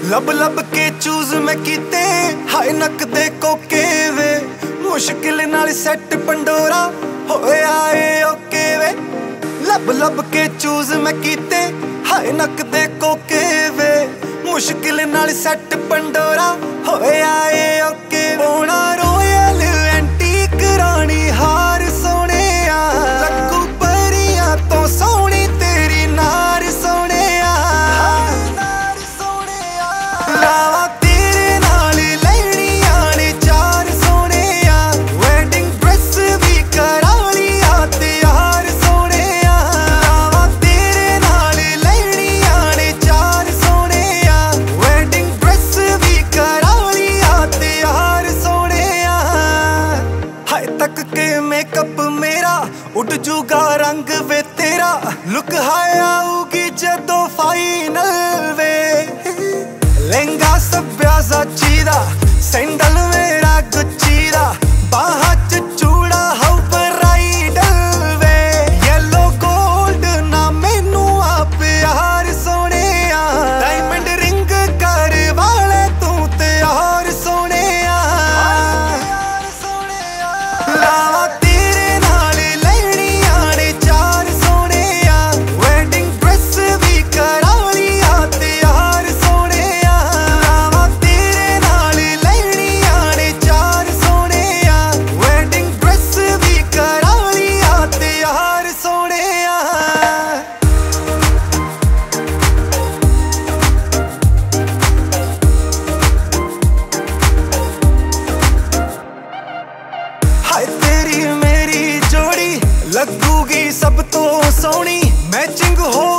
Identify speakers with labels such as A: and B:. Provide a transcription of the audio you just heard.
A: लब लब के चूज मैं कीते हाय नक दे कोके वे मुश्किल नाल सैट पंडोरा होया ए ओके वे लब लब के चूज मैं कीते हाय नक दे कोके वे मुश्किल नाल सैट पंडोरा होया ए ओके बोना रॉयल एंटीक रानी हार सोने लगू परियां तो सोनी तेरी नार सोने लावा तेरे नाल लैणियां ने चार सोने वेडिंग ड्रेस भी करा लिया तैयार सोने लावा तेरे नाल लैणियां ने चार सोने वेडिंग ड्रेस भी करा लिया तैयार सोने हाय तक के मेकअप मेरा उड़ जूगा रंग वे तेरा लुक हाय आऊगी जदों फाइनल वे लहंगा सब्या साची दा सैंडल मेरा गुच्ची दा बाहां च चूड़ा हाउ ब्राइडल वे येलो गोल्ड ना मैनू आ प्यार सोने डायमंड रिंग कर वाले तू तैयार सोने लावा तेरे नाल लैणियां ने चार सोने वेडिंग ड्रेस भी करा लिया तैयार सोने लावा तेरे नाल लैणियां ने चार सोने वेडिंग ड्रेस भी करा लिया तैयार सोने हाय तेरी मेरी जोड़ी लगूगी सब तो सोनी मैचिंग हो